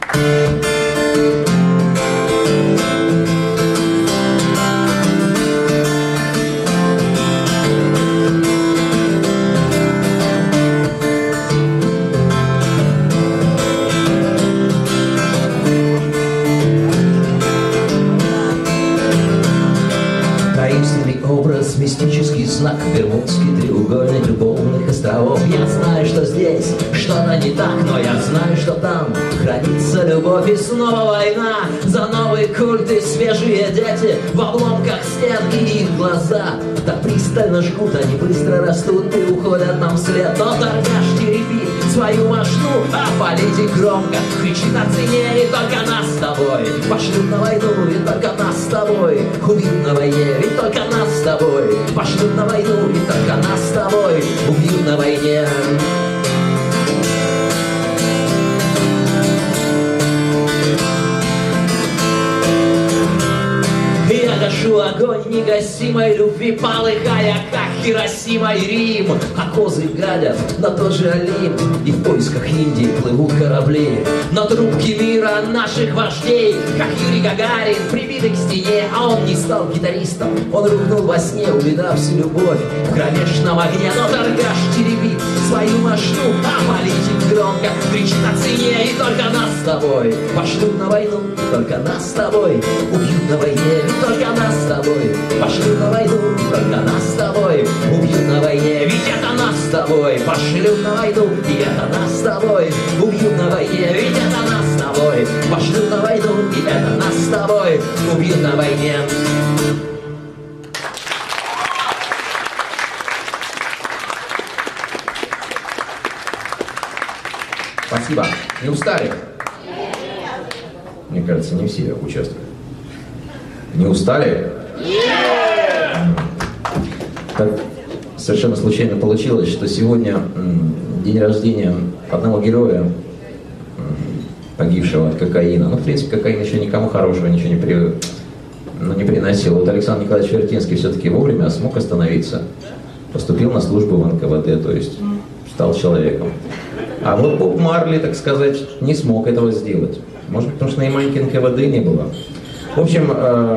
Образ, мистический знак, Бермудский треугольник любовных островов. Я знаю, что здесь что-то не так, но я знаю, что там хранится любовь. И снова война за новые культы, свежие дети в обломках стен, и их глаза так пристально жгут, они быстро растут и уходят нам вслед. Но торгаш теребит свою мошну, а политик громко кричит о цене, и только нас с тобой пошлют на войну, и только нас с тобой убьют на войне, и только нас с тобой пошлют на войну, и только нас с тобой убьют на войне. Я гашу огонь негасимой любви, полыхая, как Хиросима и Рим. А козы гадят на тот же Олимп, и в поисках Индии плывут корабли. Но трубки мира наших вождей, как Юрий Гагарин, прибитый к стене. А он не стал гитаристом, он рухнул во сне, увидав всю любовь в кромешном огне. Но торгаш теребит свою мошну, а политик громко кричит о цене, и только нас с тобой пошлют на войну, только нас с тобой убьют на войне. Только нас с тобой пошлют на войну, только нас с тобой убьют на войне. Ведь это нас с тобой пошлют на войну, и это нас с тобой убьют на войне. Ведь это нас с тобой пошлют на войну, и это нас с тобой убьют на войне. Спасибо. Не устали? Мне кажется, не все участвуют. Не устали? Так совершенно случайно получилось, что сегодня день рождения одного героя, погибшего от кокаина. Ну, в принципе, кокаин еще никому хорошего ничего не приносил. Вот Александр Николаевич Вертинский все-таки вовремя смог остановиться, поступил на службу в НКВД, то есть стал человеком. А вот Боб Марли, так сказать, не смог этого сделать. Может быть, потому что на Ямайке НКВД не было. В общем,